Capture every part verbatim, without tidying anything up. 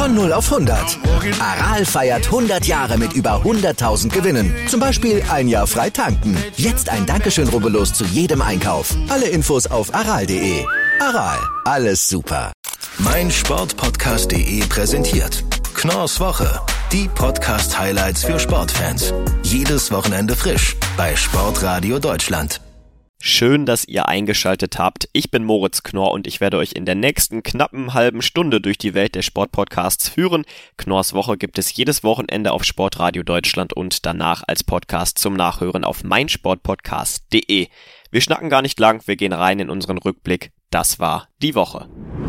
Von null auf hundert. Aral feiert hundert Jahre mit über hunderttausend Gewinnen. Zum Beispiel ein Jahr frei tanken. Jetzt ein Dankeschön, rubbellos zu jedem Einkauf. Alle Infos auf aral punkt de. Aral, alles super. mein Sportpodcast punkt de präsentiert Knorrs Woche. Die Podcast-Highlights für Sportfans. Jedes Wochenende frisch bei Sportradio Deutschland. Schön, dass ihr eingeschaltet habt. Ich bin Moritz Knorr und ich werde euch in der nächsten knappen halben Stunde durch die Welt der Sportpodcasts führen. Knorrs Woche gibt es jedes Wochenende auf Sportradio Deutschland und danach als Podcast zum Nachhören auf mein Sportpodcast punkt de. Wir schnacken gar nicht lang, wir gehen rein in unseren Rückblick. Das war die Woche.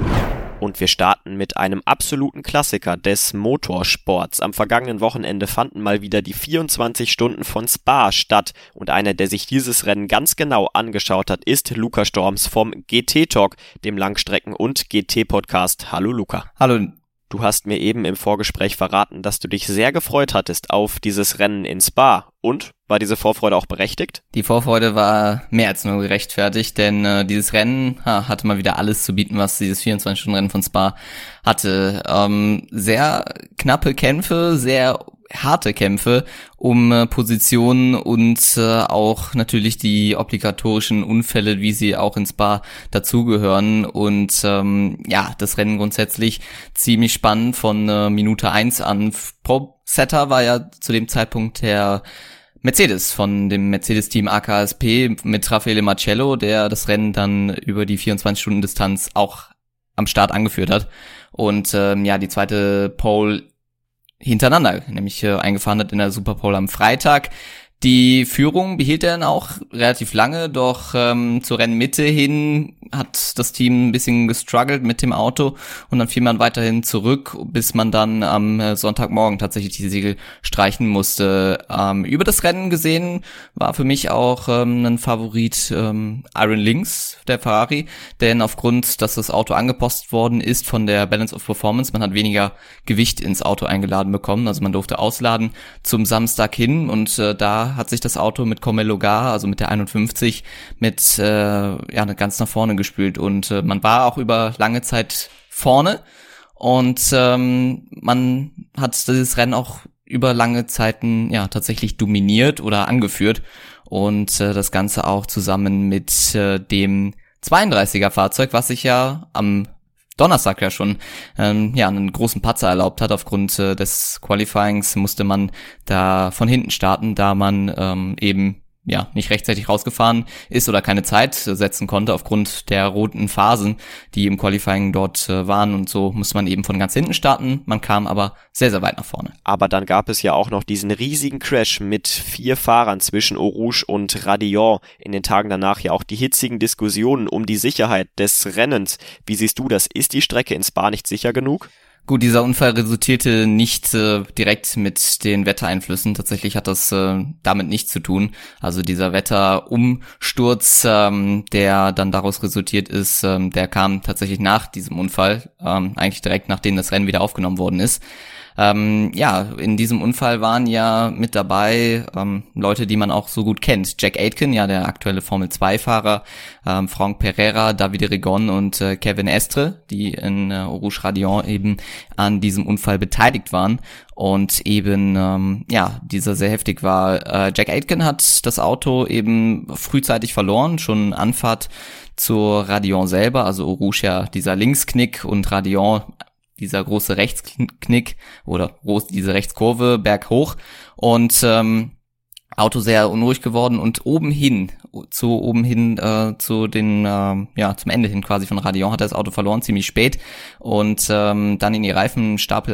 Und wir starten mit einem absoluten Klassiker des Motorsports. Am vergangenen Wochenende fanden mal wieder die vierundzwanzig Stunden von Spa statt. Und einer, der sich dieses Rennen ganz genau angeschaut hat, ist Luca Storms vom G T Talk, dem Langstrecken- und G T-Podcast. Hallo Luca. Hallo. Du hast mir eben im Vorgespräch verraten, dass du dich sehr gefreut hattest auf dieses Rennen in Spa. Und? War diese Vorfreude auch berechtigt? Die Vorfreude war mehr als nur gerechtfertigt, denn äh, dieses Rennen ha, hatte mal wieder alles zu bieten, was dieses vierundzwanzig-Stunden-Rennen von Spa hatte. Ähm, sehr knappe Kämpfe, sehr harte Kämpfe um äh, Positionen und äh, auch natürlich die obligatorischen Unfälle, wie sie auch in Spa dazugehören. Und ähm, ja, das Rennen grundsätzlich ziemlich spannend von äh, Minute eins an. Pro-Setter war ja zu dem Zeitpunkt der Mercedes von dem Mercedes-Team A K S P mit Raffaele Marcello, der das Rennen dann über die vierundzwanzig-Stunden-Distanz auch am Start angeführt hat. Und ähm, ja, die zweite Pole hintereinander, nämlich äh, eingefahren hat in der Superpole am Freitag. Die Führung behielt er dann auch relativ lange, doch ähm, zur Rennmitte hin hat das Team ein bisschen gestruggelt mit dem Auto und dann fiel man weiterhin zurück, bis man dann am äh, Sonntagmorgen tatsächlich die Segel streichen musste. Ähm, über das Rennen gesehen war für mich auch ähm, ein Favorit ähm, Iron Lynx, der Ferrari, denn aufgrund, dass das Auto angepasst worden ist von der Balance of Performance, man hat weniger Gewicht ins Auto eingeladen bekommen, also man durfte ausladen zum Samstag hin und äh, da hat sich das Auto mit Comel Gar, also mit der einundfünfzig, mit äh, ja ganz nach vorne gespült und äh, man war auch über lange Zeit vorne und ähm, man hat dieses Rennen auch über lange Zeiten ja tatsächlich dominiert oder angeführt und äh, das Ganze auch zusammen mit äh, dem zweiunddreißiger Fahrzeug, was sich ja am Donnerstag ja schon ähm, ja einen großen Patzer erlaubt hat. Aufgrund äh, des Qualifyings musste man da von hinten starten, da man ähm, eben ja nicht rechtzeitig rausgefahren ist oder keine Zeit setzen konnte aufgrund der roten Phasen, die im Qualifying dort äh, waren, und so musste man eben von ganz hinten starten. Man kam aber sehr, sehr weit nach vorne. Aber dann gab es ja auch noch diesen riesigen Crash mit vier Fahrern zwischen Eau Rouge und Radillon. In den Tagen danach ja auch die hitzigen Diskussionen um die Sicherheit des Rennens. Wie siehst du das? Ist die Strecke in Spa nicht sicher genug? Gut, dieser Unfall resultierte nicht äh, direkt mit den Wettereinflüssen. Tatsächlich hat das äh, damit nichts zu tun. Also dieser Wetterumsturz, ähm, der dann daraus resultiert ist, ähm, der kam tatsächlich nach diesem Unfall, ähm, eigentlich direkt nachdem das Rennen wieder aufgenommen worden ist. Ähm, ja, in diesem Unfall waren ja mit dabei ähm, Leute, die man auch so gut kennt. Jack Aitken, ja der aktuelle Formel zwei Fahrer, ähm, Franck Pereira, Davide Rigon und äh, Kevin Estre, die in äh, Eau Rouge Radillon eben an diesem Unfall beteiligt waren und eben ähm, ja dieser sehr heftig war. Äh, Jack Aitken hat das Auto eben frühzeitig verloren, schon Anfahrt zur Radillon selber, also Eau Rouge ja dieser Linksknick und Radillon dieser große Rechtsknick oder diese Rechtskurve berghoch und ähm, Auto sehr unruhig geworden und oben hin, zu oben hin äh, zu den äh, ja zum Ende hin quasi von Radillon hat er das Auto verloren, ziemlich spät und ähm, dann in die Reifenstapel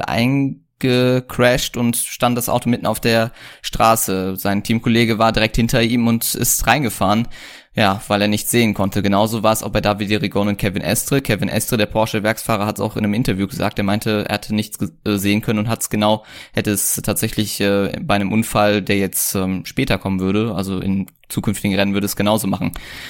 eingecrashed und stand das Auto mitten auf der Straße. Sein Teamkollege war direkt hinter ihm und ist reingefahren. Ja, weil er nichts sehen konnte. Genauso war es auch bei Davide Rigon und Kevin Estre. Kevin Estre, der Porsche-Werksfahrer, hat es auch in einem Interview gesagt. Er meinte, er hatte nichts äh, sehen können und hat es genau, hätte es tatsächlich äh, bei einem Unfall, der jetzt ähm, später kommen würde, also in zukünftigen Rennen, würde es genauso machen.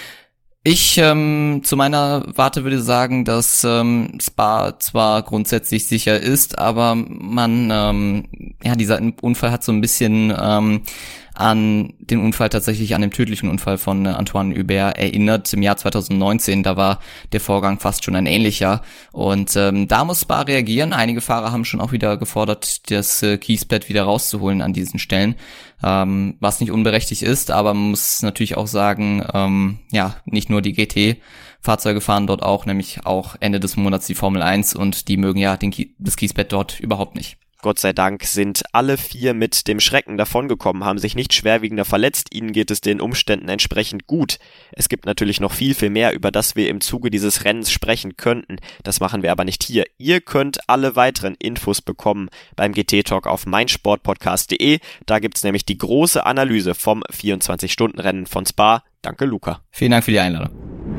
Ich ähm, zu meiner Warte würde sagen, dass ähm, Spa zwar grundsätzlich sicher ist, aber man, ähm, ja, dieser Unfall hat so ein bisschen ähm, an den Unfall tatsächlich, an den tödlichen Unfall von Antoine Hubert erinnert. Im Jahr zweitausendneunzehn, da war der Vorgang fast schon ein ähnlicher. Und ähm, da muss Spa reagieren. Einige Fahrer haben schon auch wieder gefordert, das äh, Kiesbett wieder rauszuholen an diesen Stellen. Ähm, was nicht unberechtigt ist, aber man muss natürlich auch sagen, ähm, ja, nicht nur die G T-Fahrzeuge fahren dort auch, nämlich auch Ende des Monats die Formel eins und die mögen ja den Kie- das Kiesbett dort überhaupt nicht. Gott sei Dank sind alle vier mit dem Schrecken davongekommen, haben sich nicht schwerwiegender verletzt, ihnen geht es den Umständen entsprechend gut. Es gibt natürlich noch viel, viel mehr, über das wir im Zuge dieses Rennens sprechen könnten. Das machen wir aber nicht hier. Ihr könnt alle weiteren Infos bekommen beim G T-Talk auf meinsportpodcast punkt de. Da gibt's nämlich die große Analyse vom vierundzwanzig-Stunden-Rennen von Spa. Danke, Luca. Vielen Dank für die Einladung.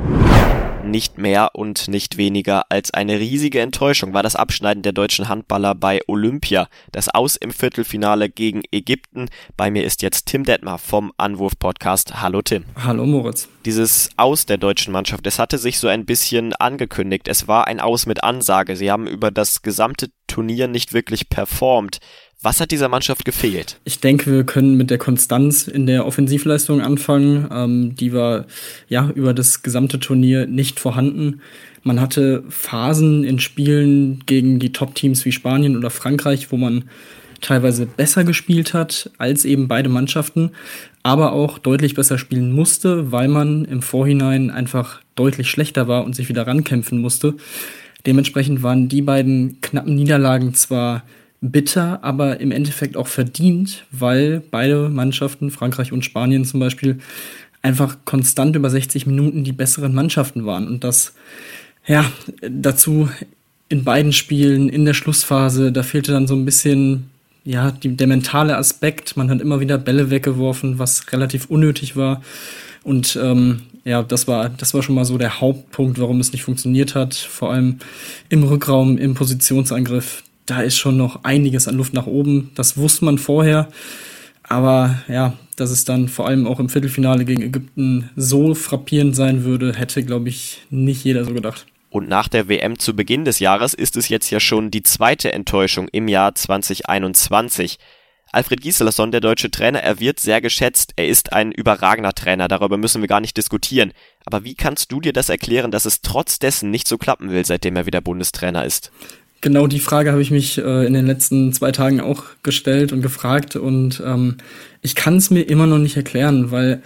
Nicht mehr und nicht weniger als eine riesige Enttäuschung war das Abschneiden der deutschen Handballer bei Olympia. Das Aus im Viertelfinale gegen Ägypten. Bei mir ist jetzt Tim Detmar vom Anwurf-Podcast. Hallo Tim. Hallo Moritz. Dieses Aus der deutschen Mannschaft, es hatte sich so ein bisschen angekündigt. Es war ein Aus mit Ansage. Sie haben über das gesamte Turnier nicht wirklich performt. Was hat dieser Mannschaft gefehlt? Ich denke, wir können mit der Konstanz in der Offensivleistung anfangen. Ähm, die war ja über das gesamte Turnier nicht vorhanden. Man hatte Phasen in Spielen gegen die Top-Teams wie Spanien oder Frankreich, wo man teilweise besser gespielt hat als eben beide Mannschaften, aber auch deutlich besser spielen musste, weil man im Vorhinein einfach deutlich schlechter war und sich wieder rankämpfen musste. Dementsprechend waren die beiden knappen Niederlagen zwar bitter, aber im Endeffekt auch verdient, weil beide Mannschaften, Frankreich und Spanien zum Beispiel, einfach konstant über sechzig Minuten die besseren Mannschaften waren. Und das, ja, dazu in beiden Spielen, in der Schlussphase, da fehlte dann so ein bisschen, ja, die, der mentale Aspekt. Man hat immer wieder Bälle weggeworfen, was relativ unnötig war. Und ähm, ja, das war, das war schon mal so der Hauptpunkt, warum es nicht funktioniert hat. Vor allem im Rückraum, im Positionsangriff. Da ist schon noch einiges an Luft nach oben. Das wusste man vorher. Aber ja, dass es dann vor allem auch im Viertelfinale gegen Ägypten so frappierend sein würde, hätte, glaube ich, nicht jeder so gedacht. Und nach der W M zu Beginn des Jahres ist es jetzt ja schon die zweite Enttäuschung im Jahr zwanzig einundzwanzig. Alfred Gislason, der deutsche Trainer, er wird sehr geschätzt. Er ist ein überragender Trainer, darüber müssen wir gar nicht diskutieren. Aber wie kannst du dir das erklären, dass es trotz dessen nicht so klappen will, seitdem er wieder Bundestrainer ist? Genau die Frage habe ich mich äh, in den letzten zwei Tagen auch gestellt und gefragt und ähm, ich kann es mir immer noch nicht erklären, weil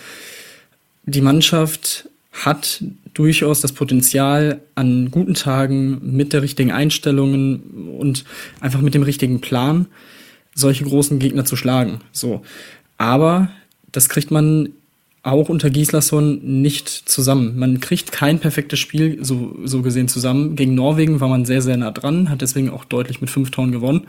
die Mannschaft hat durchaus das Potenzial, an guten Tagen mit der richtigen Einstellungen und einfach mit dem richtigen Plan solche großen Gegner zu schlagen. So, aber das kriegt man auch unter Gislason nicht zusammen. Man kriegt kein perfektes Spiel so, so gesehen zusammen. Gegen Norwegen war man sehr, sehr nah dran, hat deswegen auch deutlich mit fünf Toren gewonnen.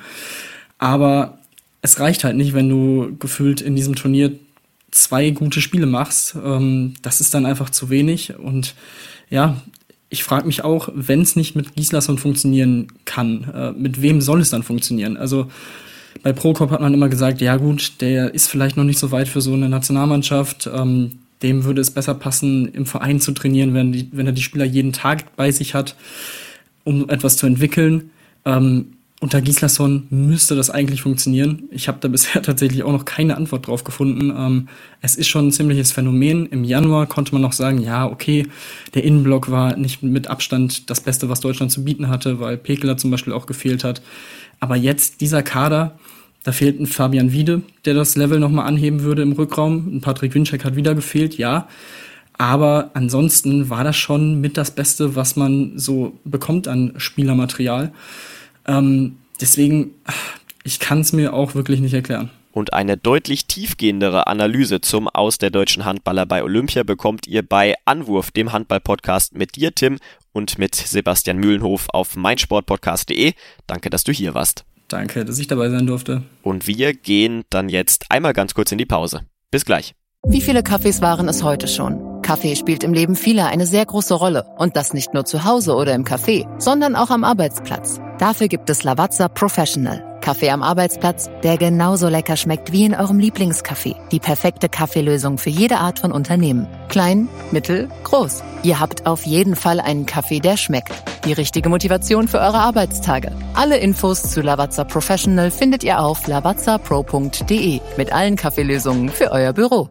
Aber es reicht halt nicht, wenn du gefühlt in diesem Turnier zwei gute Spiele machst. Ähm, das ist dann einfach zu wenig. Und ja, ich frage mich auch, wenn es nicht mit Gislason funktionieren kann, äh, mit wem soll es dann funktionieren? Also bei Prokop hat man immer gesagt, ja gut, der ist vielleicht noch nicht so weit für so eine Nationalmannschaft. Ähm, dem würde es besser passen, im Verein zu trainieren, wenn, die, wenn er die Spieler jeden Tag bei sich hat, um etwas zu entwickeln. Ähm, unter Gislason müsste das eigentlich funktionieren. Ich habe da bisher tatsächlich auch noch keine Antwort drauf gefunden. Ähm, es ist schon ein ziemliches Phänomen. Im Januar konnte man noch sagen, ja okay, der Innenblock war nicht mit Abstand das Beste, was Deutschland zu bieten hatte, weil Pekeler zum Beispiel auch gefehlt hat. Aber jetzt dieser Kader, da fehlt ein Fabian Wiede, der das Level nochmal anheben würde im Rückraum. Ein Patrick Winczek hat wieder gefehlt, ja. Aber ansonsten war das schon mit das Beste, was man so bekommt an Spielermaterial. Ähm, deswegen, ich kann es mir auch wirklich nicht erklären. Und eine deutlich tiefgehendere Analyse zum Aus der deutschen Handballer bei Olympia bekommt ihr bei Anwurf, dem Handball-Podcast mit dir, Tim, und mit Sebastian Mühlenhof auf meinsportpodcast punkt de. Danke, dass du hier warst. Danke, dass ich dabei sein durfte. Und wir gehen dann jetzt einmal ganz kurz in die Pause. Bis gleich. Wie viele Kaffees waren es heute schon? Kaffee spielt im Leben vieler eine sehr große Rolle. Und das nicht nur zu Hause oder im Café, sondern auch am Arbeitsplatz. Dafür gibt es Lavazza Professional. Kaffee am Arbeitsplatz, der genauso lecker schmeckt wie in eurem Lieblingscafé. Die perfekte Kaffeelösung für jede Art von Unternehmen. Klein, mittel, groß. Ihr habt auf jeden Fall einen Kaffee, der schmeckt. Die richtige Motivation für eure Arbeitstage. Alle Infos zu Lavazza Professional findet ihr auf lavazza pro punkt de mit allen Kaffeelösungen für euer Büro.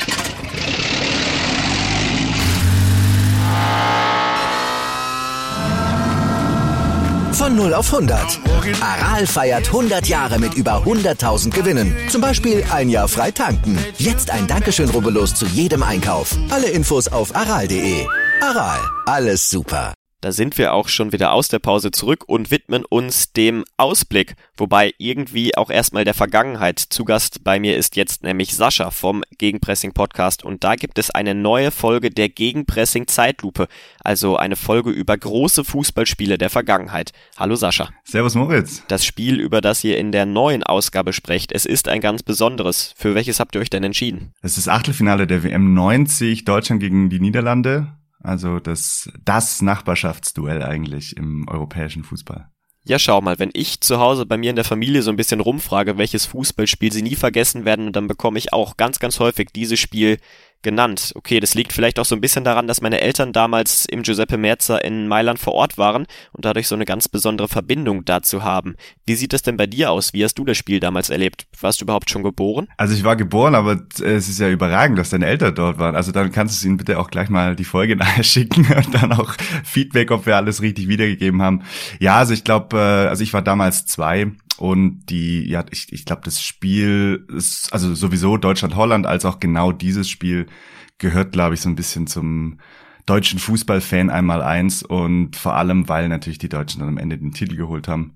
Von null auf hundert. Aral feiert hundert Jahre mit über hunderttausend Gewinnen. Zum Beispiel ein Jahr frei tanken. Jetzt ein Dankeschön, rubbellos zu jedem Einkauf. Alle Infos auf aral punkt de. Aral, alles super. Da sind wir auch schon wieder aus der Pause zurück und widmen uns dem Ausblick, wobei irgendwie auch erstmal der Vergangenheit. Zu Gast bei mir ist jetzt nämlich Sascha vom Gegenpressing-Podcast und da gibt es eine neue Folge der Gegenpressing-Zeitlupe, also eine Folge über große Fußballspiele der Vergangenheit. Hallo Sascha. Servus Moritz. Das Spiel, über das ihr in der neuen Ausgabe sprecht, es ist ein ganz besonderes. Für welches habt ihr euch denn entschieden? Es ist das Achtelfinale der W M neunzig, Deutschland gegen die Niederlande. Also das, das Nachbarschaftsduell eigentlich im europäischen Fußball. Ja, schau mal, wenn ich zu Hause bei mir in der Familie so ein bisschen rumfrage, welches Fußballspiel sie nie vergessen werden, dann bekomme ich auch ganz, ganz häufig dieses Spiel genannt. Okay, das liegt vielleicht auch so ein bisschen daran, dass meine Eltern damals im Giuseppe Meazza in Mailand vor Ort waren und dadurch so eine ganz besondere Verbindung dazu haben. Wie sieht das denn bei dir aus? Wie hast du das Spiel damals erlebt? Warst du überhaupt schon geboren? Also ich war geboren, aber es ist ja überragend, dass deine Eltern dort waren. Also dann kannst du ihnen bitte auch gleich mal die Folge nachher schicken und dann auch Feedback, ob wir alles richtig wiedergegeben haben. Ja, also ich glaube, also ich war damals zwei. Und die, ja, ich, ich glaube, das Spiel ist, also sowieso Deutschland-Holland, als auch genau dieses Spiel gehört, glaube ich, so ein bisschen zum deutschen Fußballfan einmal eins und vor allem, weil natürlich die Deutschen dann am Ende den Titel geholt haben.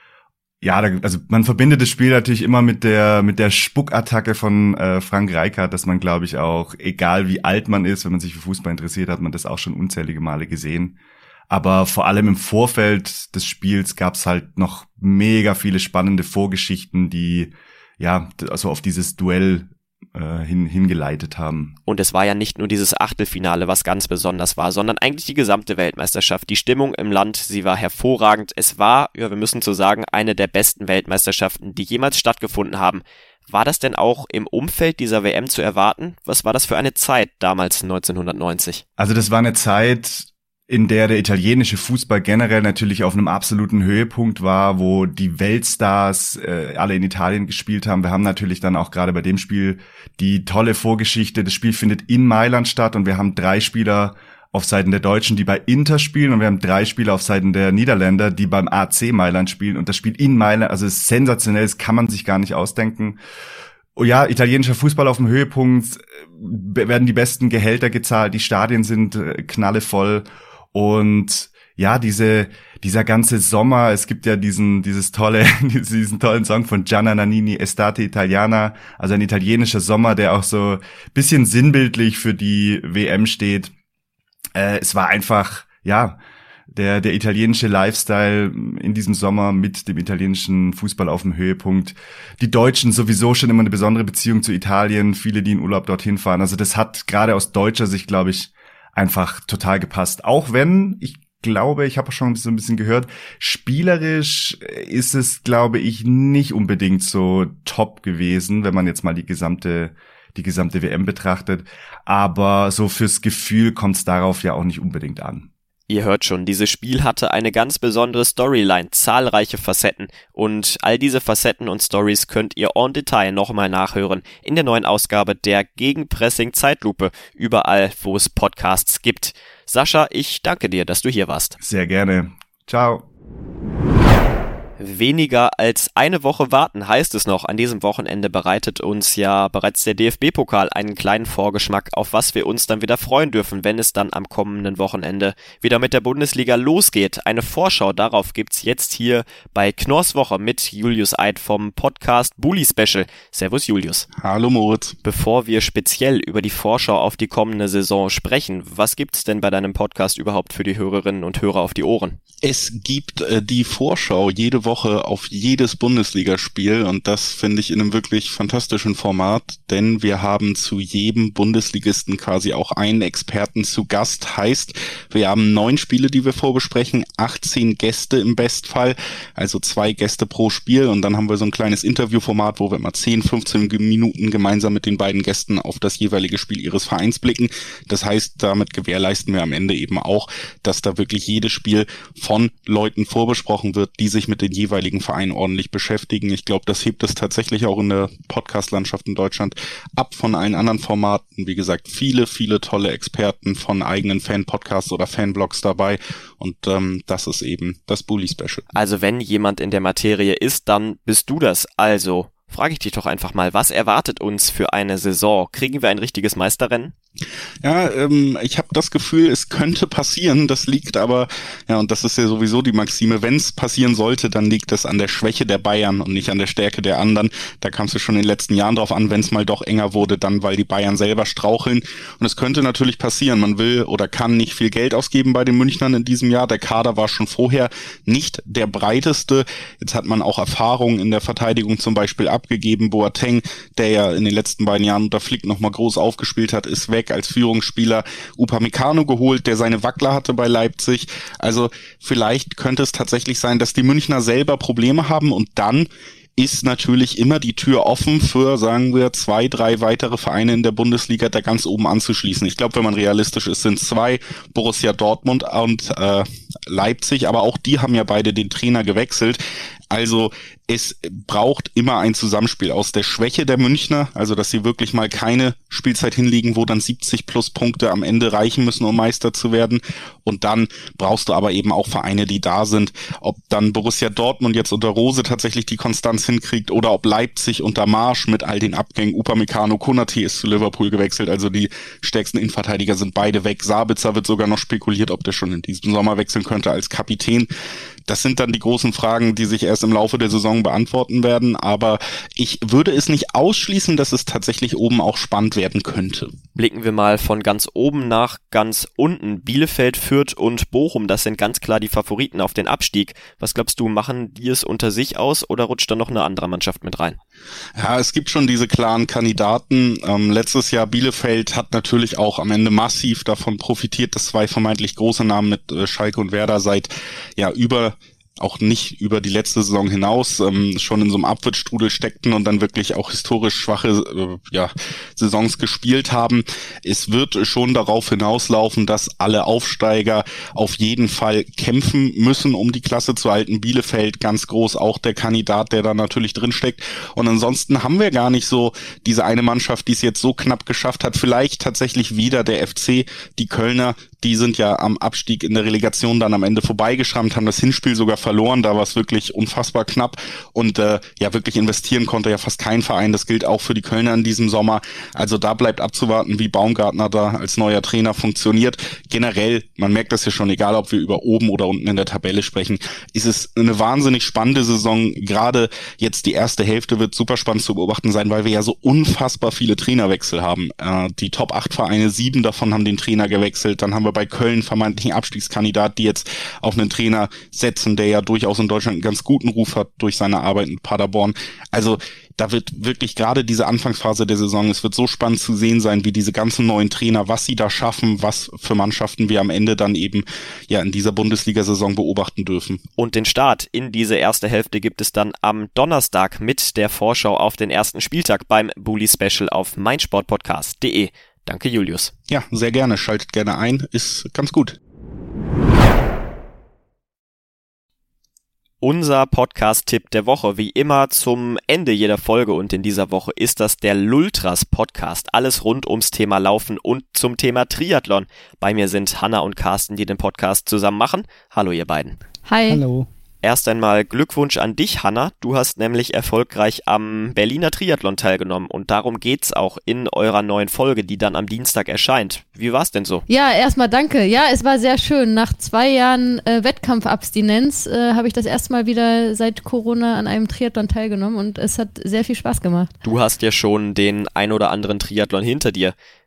Ja, da, also man verbindet das Spiel natürlich immer mit der mit der Spuckattacke von äh, Frank Rijkaard, dass man, glaube ich, auch, egal wie alt man ist, wenn man sich für Fußball interessiert, hat man das auch schon unzählige Male gesehen. Aber vor allem im Vorfeld des Spiels gab's halt noch mega viele spannende Vorgeschichten, die ja also auf dieses Duell äh, hin, hingeleitet haben. Und es war ja nicht nur dieses Achtelfinale, was ganz besonders war, sondern eigentlich die gesamte Weltmeisterschaft. Die Stimmung im Land, sie war hervorragend. Es war, ja, wir müssen so sagen, eine der besten Weltmeisterschaften, die jemals stattgefunden haben. War das denn auch im Umfeld dieser W M zu erwarten? Was war das für eine Zeit damals neunzehnhundertneunzig? Also das war eine Zeit, in der der italienische Fußball generell natürlich auf einem absoluten Höhepunkt war, wo die Weltstars äh, alle in Italien gespielt haben. Wir haben natürlich dann auch gerade bei dem Spiel die tolle Vorgeschichte. Das Spiel findet in Mailand statt und wir haben drei Spieler auf Seiten der Deutschen, die bei Inter spielen, und wir haben drei Spieler auf Seiten der Niederländer, die beim A C Mailand spielen, und das Spiel in Mailand, also es ist sensationell, das kann man sich gar nicht ausdenken. Oh ja, italienischer Fußball auf dem Höhepunkt, werden die besten Gehälter gezahlt, die Stadien sind knallevoll. Und ja, diese, dieser ganze Sommer, es gibt ja diesen, dieses tolle, diesen tollen Song von Gianna Nannini, Estate Italiana, also ein italienischer Sommer, der auch so bisschen sinnbildlich für die W M steht. Äh, es war einfach, ja, der, der italienische Lifestyle in diesem Sommer mit dem italienischen Fußball auf dem Höhepunkt. Die Deutschen sowieso schon immer eine besondere Beziehung zu Italien, viele, die in Urlaub dorthin fahren. Also das hat gerade aus deutscher Sicht, glaube ich, einfach total gepasst. Auch wenn, ich glaube, ich habe schon so ein bisschen gehört, spielerisch ist es, glaube ich, nicht unbedingt so top gewesen, wenn man jetzt mal die gesamte die gesamte W M betrachtet. Aber so fürs Gefühl kommt es darauf ja auch nicht unbedingt an. Ihr hört schon, dieses Spiel hatte eine ganz besondere Storyline, zahlreiche Facetten, und all diese Facetten und Stories könnt ihr en Detail nochmal nachhören in der neuen Ausgabe der Gegenpressing Zeitlupe, überall wo es Podcasts gibt. Sascha, ich danke dir, dass du hier warst. Sehr gerne. Ciao. Weniger als eine Woche warten heißt es noch. An diesem Wochenende bereitet uns ja bereits der D F B-Pokal einen kleinen Vorgeschmack, auf was wir uns dann wieder freuen dürfen, wenn es dann am kommenden Wochenende wieder mit der Bundesliga losgeht. Eine Vorschau darauf gibt's jetzt hier bei Knorrs Woche mit Julius Eid vom Podcast Bully Special. Servus Julius. Hallo Moritz. Bevor wir speziell über die Vorschau auf die kommende Saison sprechen, was gibt's denn bei deinem Podcast überhaupt für die Hörerinnen und Hörer auf die Ohren? Es gibt äh, die Vorschau jede Woche auf jedes Bundesligaspiel und das finde ich in einem wirklich fantastischen Format, denn wir haben zu jedem Bundesligisten quasi auch einen Experten zu Gast. Heißt, wir haben neun Spiele, die wir vorbesprechen, achtzehn Gäste im Bestfall, also zwei Gäste pro Spiel und dann haben wir so ein kleines Interviewformat, wo wir immer zehn, fünfzehn Minuten gemeinsam mit den beiden Gästen auf das jeweilige Spiel ihres Vereins blicken. Das heißt, damit gewährleisten wir am Ende eben auch, dass da wirklich jedes Spiel von Leuten vorbesprochen wird, die sich mit den jeweiligen Vereinen ordentlich beschäftigen. Ich glaube, das hebt es tatsächlich auch in der Podcast-Landschaft in Deutschland ab von allen anderen Formaten. Wie gesagt, viele, viele tolle Experten von eigenen Fan-Podcasts oder Fanblogs dabei und ähm, das ist eben das Bully-Special. Also wenn jemand in der Materie ist, dann bist du das. Also frage ich dich doch einfach mal, was erwartet uns für eine Saison? Kriegen wir ein richtiges Meisterrennen? Ja, ähm, ich habe das Gefühl, es könnte passieren. Das liegt aber, ja, und das ist ja sowieso die Maxime, wenn es passieren sollte, dann liegt das an der Schwäche der Bayern und nicht an der Stärke der anderen. Da kam es ja schon in den letzten Jahren drauf an, wenn es mal doch enger wurde, dann weil die Bayern selber straucheln. Und es könnte natürlich passieren, man will oder kann nicht viel Geld ausgeben bei den Münchnern in diesem Jahr. Der Kader war schon vorher nicht der breiteste. Jetzt hat man auch Erfahrungen in der Verteidigung zum Beispiel abgegeben. Boateng, der ja in den letzten beiden Jahren unter Flick nochmal groß aufgespielt hat, ist weg als Führungsspieler. Upamecano geholt, der seine Wackler hatte bei Leipzig. Also vielleicht könnte es tatsächlich sein, dass die Münchner selber Probleme haben und dann ist natürlich immer die Tür offen für, sagen wir, zwei, drei weitere Vereine in der Bundesliga da ganz oben anzuschließen. Ich glaube, wenn man realistisch ist, sind es zwei, Borussia Dortmund und äh, Leipzig, aber auch die haben ja beide den Trainer gewechselt. Also es braucht immer ein Zusammenspiel aus der Schwäche der Münchner, also dass sie wirklich mal keine Spielzeit hinlegen, wo dann siebzig plus Punkte am Ende reichen müssen, um Meister zu werden. Und dann brauchst du aber eben auch Vereine, die da sind. Ob dann Borussia Dortmund jetzt unter Rose tatsächlich die Konstanz hinkriegt oder ob Leipzig unter Marsch mit all den Abgängen, Upamecano, Konate ist zu Liverpool gewechselt, also die stärksten Innenverteidiger sind beide weg. Sabitzer wird sogar noch spekuliert, ob der schon in diesem Sommer wechseln könnte als Kapitän. Das sind dann die großen Fragen, die sich erst im Laufe der Saison beantworten werden, aber ich würde es nicht ausschließen, dass es tatsächlich oben auch spannend werden könnte. Blicken wir mal von ganz oben nach ganz unten. Bielefeld, Fürth und Bochum, das sind ganz klar die Favoriten auf den Abstieg. Was glaubst du, machen die es unter sich aus oder rutscht da noch eine andere Mannschaft mit rein? Ja, es gibt schon diese klaren Kandidaten. Ähm, letztes Jahr Bielefeld hat natürlich auch am Ende massiv davon profitiert, dass zwei vermeintlich große Namen mit äh, Schalke und Werder seit ja über auch nicht über die letzte Saison hinaus ähm, schon in so einem Abwärtsstrudel steckten und dann wirklich auch historisch schwache äh, ja, Saisons gespielt haben. Es wird schon darauf hinauslaufen, dass alle Aufsteiger auf jeden Fall kämpfen müssen, um die Klasse zu halten. Bielefeld ganz groß, auch der Kandidat, der da natürlich drin steckt. Und ansonsten haben wir gar nicht so diese eine Mannschaft, die es jetzt so knapp geschafft hat. Vielleicht tatsächlich wieder der F C, die Kölner, die sind ja am Abstieg in der Relegation dann am Ende vorbeigeschrammt, haben das Hinspiel sogar verloren, da war es wirklich unfassbar knapp und äh, ja wirklich investieren konnte ja fast kein Verein, das gilt auch für die Kölner in diesem Sommer, also da bleibt abzuwarten, wie Baumgartner da als neuer Trainer funktioniert. Generell, man merkt das ja schon, egal ob wir über oben oder unten in der Tabelle sprechen, ist es eine wahnsinnig spannende Saison, gerade jetzt die erste Hälfte wird super spannend zu beobachten sein, weil wir ja so unfassbar viele Trainerwechsel haben. Äh, die Top acht Vereine, sieben davon haben den Trainer gewechselt, dann haben wir bei Köln vermeintlichen Abstiegskandidat, die jetzt auf einen Trainer setzen, der ja durchaus in Deutschland einen ganz guten Ruf hat durch seine Arbeit in Paderborn. Also da wird wirklich gerade diese Anfangsphase der Saison, es wird so spannend zu sehen sein, wie diese ganzen neuen Trainer, was sie da schaffen, was für Mannschaften wir am Ende dann eben ja in dieser Bundesliga-Saison beobachten dürfen. Und den Start in diese erste Hälfte gibt es dann am Donnerstag mit der Vorschau auf den ersten Spieltag beim Bully Special auf meinsportpodcast punkt de. Danke, Julius. Ja, sehr gerne. Schaltet gerne ein. Ist ganz gut. Unser Podcast-Tipp der Woche, wie immer zum Ende jeder Folge und in dieser Woche ist das der Lultras-Podcast. Alles rund ums Thema Laufen und zum Thema Triathlon. Bei mir sind Hanna und Carsten, die den Podcast zusammen machen. Hallo ihr beiden. Hi. Hallo. Erst einmal Glückwunsch an dich, Hanna. Du hast nämlich erfolgreich am Berliner Triathlon teilgenommen und darum geht's auch in eurer neuen Folge, die dann am Dienstag erscheint. Wie war's denn so? Ja, erstmal danke. Ja, es war sehr schön. Nach zwei Jahren äh, Wettkampfabstinenz äh, habe ich das erste Mal wieder seit Corona an einem Triathlon teilgenommen und es hat sehr viel Spaß gemacht. Du hast ja schon den ein oder anderen Triathlon hinter dir.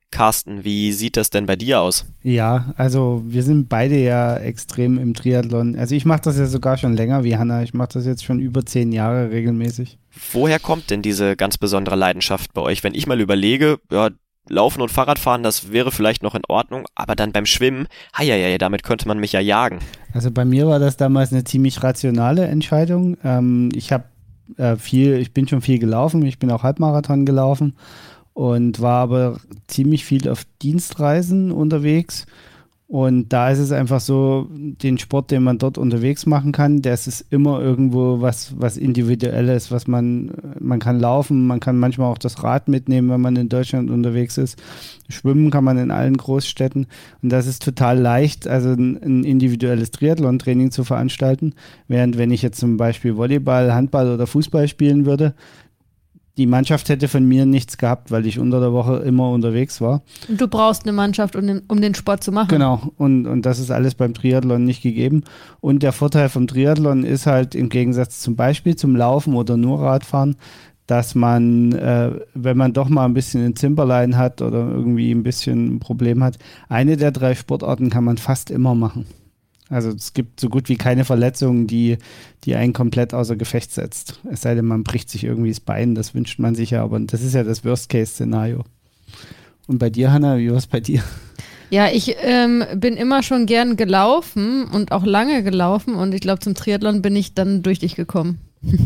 Carsten, wie sieht das denn bei dir aus? Ja, also wir sind beide ja extrem im Triathlon. Also ich mache das ja sogar schon länger wie Hanna. Ich mache das jetzt schon über zehn Jahre regelmäßig. Woher kommt denn diese ganz besondere Leidenschaft bei euch? Wenn ich mal überlege, ja, Laufen und Fahrradfahren, das wäre vielleicht noch in Ordnung, aber dann beim Schwimmen, heieiei, damit könnte man mich ja jagen. Also bei mir war das damals eine ziemlich rationale Entscheidung. Ähm, ich habe äh, viel, ich bin schon viel gelaufen, ich bin auch Halbmarathon gelaufen und war aber ziemlich viel auf Dienstreisen unterwegs. Und da ist es einfach so, den Sport, den man dort unterwegs machen kann, das ist immer irgendwo was, was Individuelles, was man, man kann laufen, man kann manchmal auch das Rad mitnehmen, wenn man in Deutschland unterwegs ist. Schwimmen kann man in allen Großstädten und das ist total leicht, also ein, ein individuelles Triathlon-Training zu veranstalten, während wenn ich jetzt zum Beispiel Volleyball, Handball oder Fußball spielen würde, die Mannschaft hätte von mir nichts gehabt, weil ich unter der Woche immer unterwegs war. Und du brauchst eine Mannschaft, um den, um den Sport zu machen. Genau, und, und das ist alles beim Triathlon nicht gegeben. Und der Vorteil vom Triathlon ist halt im Gegensatz zum Beispiel zum Laufen oder nur Radfahren, dass man, äh, wenn man doch mal ein bisschen ein Zimperlein hat oder irgendwie ein bisschen ein Problem hat, eine der drei Sportarten kann man fast immer machen. Also es gibt so gut wie keine Verletzungen, die, die einen komplett außer Gefecht setzt. Es sei denn, man bricht sich irgendwie das Bein, das wünscht man sich ja, aber das ist ja das Worst-Case-Szenario. Und bei dir, Hanna, wie war es bei dir? Ja, ich ähm, bin immer schon gern gelaufen und auch lange gelaufen und ich glaube, zum Triathlon bin ich dann durch dich gekommen.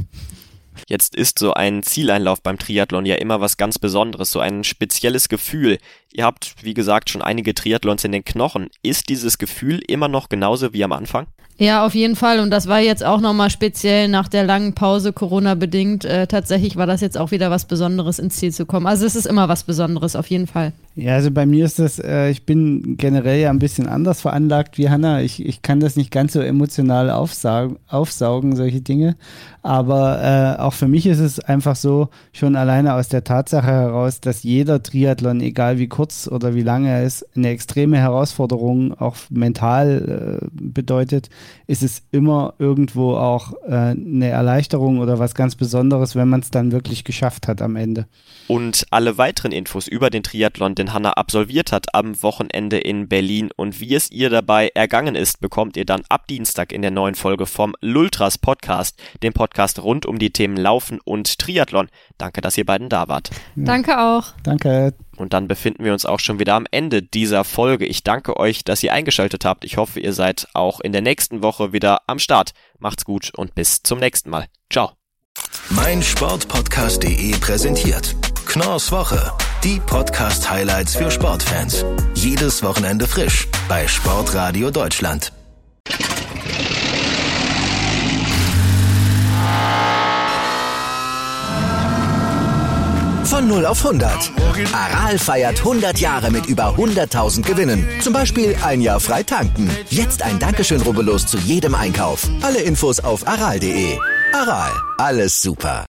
Jetzt ist so ein Zieleinlauf beim Triathlon ja immer was ganz Besonderes, so ein spezielles Gefühl. Ihr habt, wie gesagt, schon einige Triathlons in den Knochen. Ist dieses Gefühl immer noch genauso wie am Anfang? Ja, auf jeden Fall. Und das war jetzt auch nochmal speziell nach der langen Pause, Corona-bedingt. Äh, tatsächlich war das jetzt auch wieder was Besonderes, ins Ziel zu kommen. Also es ist immer was Besonderes, auf jeden Fall. Ja, also bei mir ist das, äh, ich bin generell ja ein bisschen anders veranlagt wie Hanna. Ich, ich kann das nicht ganz so emotional aufsaugen, aufsaugen solche Dinge. Aber äh, auch für mich ist es einfach so, schon alleine aus der Tatsache heraus, dass jeder Triathlon, egal wie kurz oder wie lang er ist, eine extreme Herausforderung auch mental äh, bedeutet, ist es immer irgendwo auch äh, eine Erleichterung oder was ganz Besonderes, wenn man es dann wirklich geschafft hat am Ende. Und alle weiteren Infos über den Triathlon, den Hanna absolviert hat am Wochenende in Berlin und wie es ihr dabei ergangen ist, bekommt ihr dann ab Dienstag in der neuen Folge vom Lultras Podcast, dem Podcast rund um die Themen Laufen und Triathlon. Danke, dass ihr beiden da wart. Ja. Danke auch. Danke. Und dann befinden wir uns auch schon wieder am Ende dieser Folge. Ich danke euch, dass ihr eingeschaltet habt. Ich hoffe, ihr seid auch in der nächsten Woche wieder am Start. Macht's gut und bis zum nächsten Mal. Ciao. meinsportpodcast punkt de präsentiert Knorrs Woche. Die Podcast-Highlights für Sportfans. Jedes Wochenende frisch bei Sportradio Deutschland. Von null auf hundert. Aral feiert hundert Jahre mit über hunderttausend Gewinnen. Zum Beispiel ein Jahr frei tanken. Jetzt ein Dankeschön, rubbellos zu jedem Einkauf. Alle Infos auf aral punkt de. Aral, alles super.